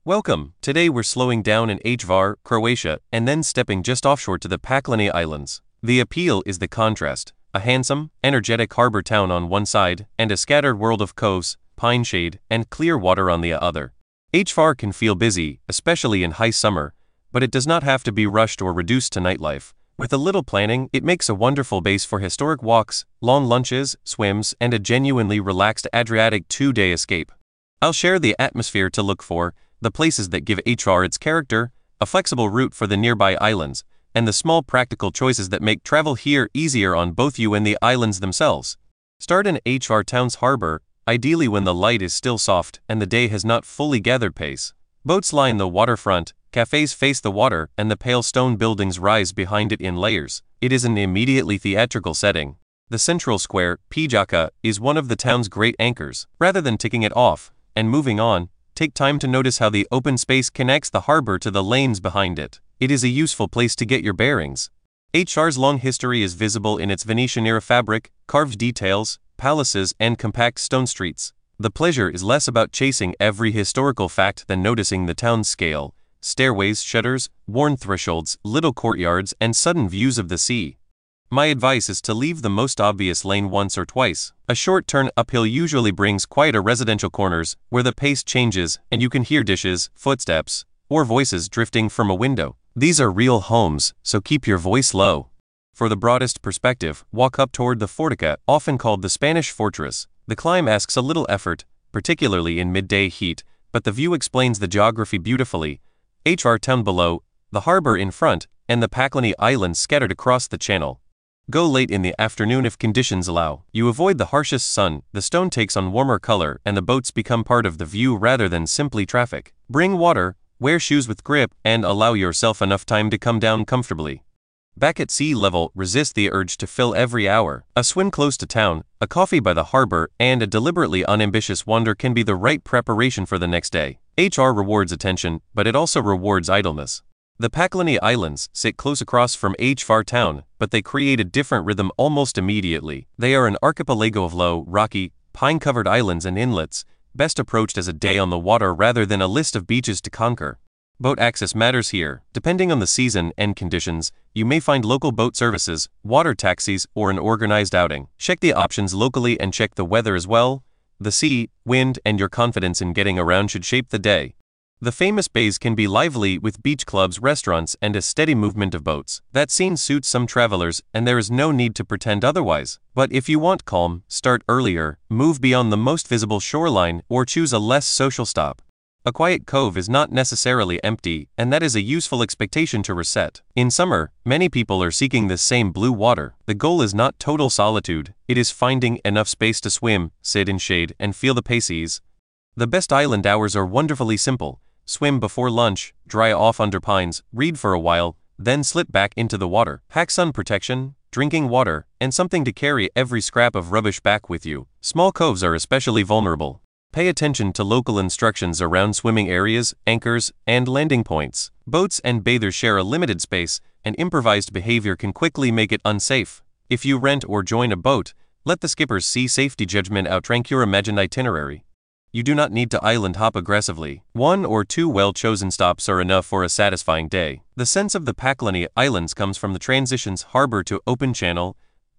Welcome! Today we're slowing down in Hvar, Croatia, and then stepping just offshore to the Paklani Islands. The appeal is the contrast: a handsome, energetic harbor town on one side, and a scattered world of coves, pine shade, and clear water on the other. Hvar can feel busy, especially in high summer, but it does not have to be rushed or reduced to nightlife. With a little planning, it makes a wonderful base for historic walks, long lunches, swims, and a genuinely relaxed Adriatic two-day escape. I'll share the atmosphere to look for, the places that give Hvar its character, a flexible route for the nearby islands, and the small practical choices that make travel here easier on both you and the islands themselves. Start in Hvar town's harbor, ideally when the light is still soft and the day has not fully gathered pace. Boats line the waterfront, cafes face the water, and the pale stone buildings rise behind it in layers. It is an immediately theatrical setting. The central square, Pijaka, is one of the town's great anchors. Rather than ticking it off and moving on, take time to notice how the open space connects the harbor to the lanes behind it. It is a useful place to get your bearings. Hvar's long history is visible in its Venetian-era fabric, carved details, palaces, and compact stone streets. The pleasure is less about chasing every historical fact than noticing the town's scale: stairways, shutters, worn thresholds, little courtyards, and sudden views of the sea. My advice is to leave the most obvious lane once or twice. A short turn uphill usually brings quieter residential corners, where the pace changes and you can hear dishes, footsteps, or voices drifting from a window. These are real homes, so keep your voice low. For the broadest perspective, walk up toward the Fortica, often called the Spanish Fortress. The climb asks a little effort, particularly in midday heat, but the view explains the geography beautifully. Hvar town below, the harbor in front, and the Paklani Islands scattered across the channel. Go late in the afternoon if conditions allow. You avoid the harshest sun, the stone takes on warmer color, and the boats become part of the view rather than simply traffic. Bring water, wear shoes with grip, and allow yourself enough time to come down comfortably. Back at sea level, resist the urge to fill every hour. A swim close to town, a coffee by the harbor, and a deliberately unambitious wander can be the right preparation for the next day. Hvar rewards attention, but it also rewards idleness. The Paklani Islands sit close across from Hvar town, but they create a different rhythm almost immediately. They are an archipelago of low, rocky, pine-covered islands and inlets, best approached as a day on the water rather than a list of beaches to conquer. Boat access matters here. Depending on the season and conditions, you may find local boat services, water taxis, or an organized outing. Check the options locally and check the weather as well. The sea, wind, and your confidence in getting around should shape the day. The famous bays can be lively with beach clubs, restaurants, and a steady movement of boats. That scene suits some travelers, and there is no need to pretend otherwise. But if you want calm, start earlier, move beyond the most visible shoreline, or choose a less social stop. A quiet cove is not necessarily empty, and that is a useful expectation to reset. In summer, many people are seeking this same blue water. The goal is not total solitude, it is finding enough space to swim, sit in shade, and feel the pace ease. The best island hours are wonderfully simple. Swim before lunch, dry off under pines, read for a while, then slip back into the water. Pack sun protection, drinking water, and something to carry every scrap of rubbish back with you. Small coves are especially vulnerable. Pay attention to local instructions around swimming areas, anchors, and landing points. Boats and bathers share a limited space, and improvised behavior can quickly make it unsafe. If you rent or join a boat, let the skipper's sea safety judgment outrank your imagined itinerary. You do not need to island hop aggressively. 1 or 2 well-chosen stops are enough for a satisfying day. The sense of the Paklani Islands comes from the transitions: harbor to open channel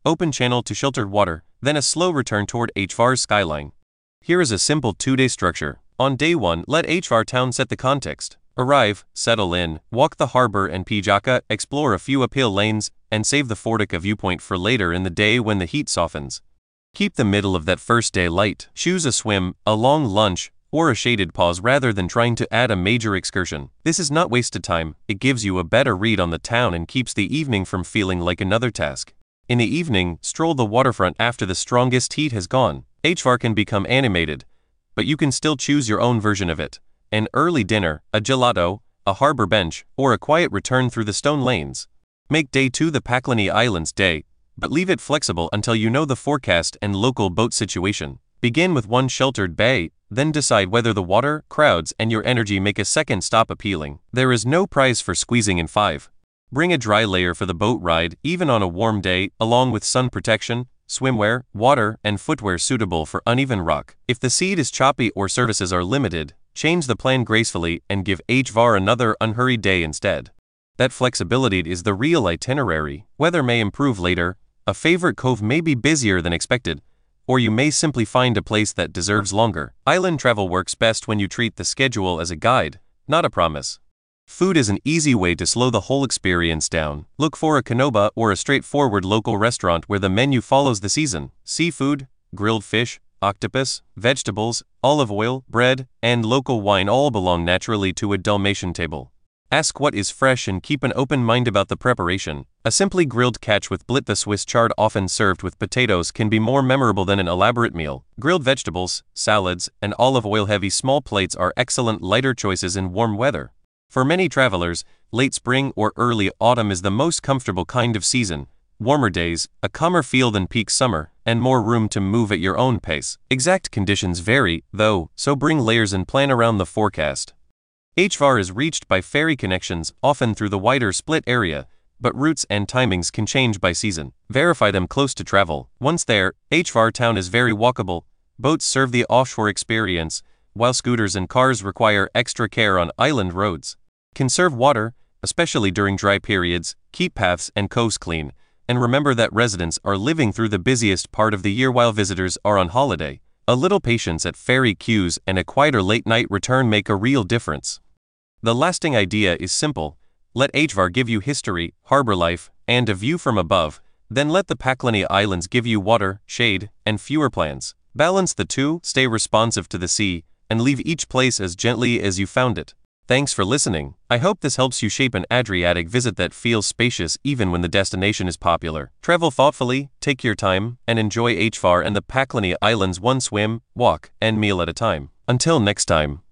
to sheltered water, then a slow return toward Hvar's skyline. Here is a simple 2-day structure. On day 1, let Hvar town set the context. Arrive, settle in, walk the harbor and Pijaka, explore a few uphill lanes, and save the Fortica viewpoint for later in the day when the heat softens. Keep the middle of that first day light. Choose a swim, a long lunch, or a shaded pause rather than trying to add a major excursion. This is not wasted time, it gives you a better read on the town and keeps the evening from feeling like another task. In the evening, stroll the waterfront after the strongest heat has gone. Hvar can become animated, but you can still choose your own version of it. An early dinner, a gelato, a harbor bench, or a quiet return through the stone lanes. Make day 2 the Paklani Islands day, but leave it flexible until you know the forecast and local boat situation. Begin with one sheltered bay, then decide whether the water, crowds, and your energy make a second stop appealing. There is no prize for squeezing in 5. Bring a dry layer for the boat ride, even on a warm day, along with sun protection, swimwear, water, and footwear suitable for uneven rock. If the sea is choppy or services are limited, change the plan gracefully and give HVAR another unhurried day instead. That flexibility is the real itinerary. Weather may improve later, a favorite cove may be busier than expected, or you may simply find a place that deserves longer. Island travel works best when you treat the schedule as a guide, not a promise. Food is an easy way to slow the whole experience down. Look for a Canoba or a straightforward local restaurant where the menu follows the season. Seafood, grilled fish, octopus, vegetables, olive oil, bread, and local wine all belong naturally to a Dalmatian table. Ask what is fresh and keep an open mind about the preparation. A simply grilled catch with blitva Swiss chard often served with potatoes can be more memorable than an elaborate meal. Grilled vegetables, salads, and olive oil-heavy small plates are excellent lighter choices in warm weather. For many travelers, late spring or early autumn is the most comfortable kind of season. Warmer days, a calmer feel than peak summer, and more room to move at your own pace. Exact conditions vary, though, so bring layers and plan around the forecast. HVAR is reached by ferry connections, often through the wider Split area, but routes and timings can change by season. Verify them close to travel. Once there, HVAR town is very walkable. Boats serve the offshore experience, while scooters and cars require extra care on island roads. Conserve water, especially during dry periods, keep paths and coves clean, and remember that residents are living through the busiest part of the year while visitors are on holiday. A little patience at ferry queues and a quieter late-night return make a real difference. The lasting idea is simple. Let HVAR give you history, harbor life, and a view from above, then let the Paklani Islands give you water, shade, and fewer plans. Balance the two, stay responsive to the sea, and leave each place as gently as you found it. Thanks for listening. I hope this helps you shape an Adriatic visit that feels spacious even when the destination is popular. Travel thoughtfully, take your time, and enjoy HVAR and the Paklani Islands one swim, walk, and meal at a time. Until next time.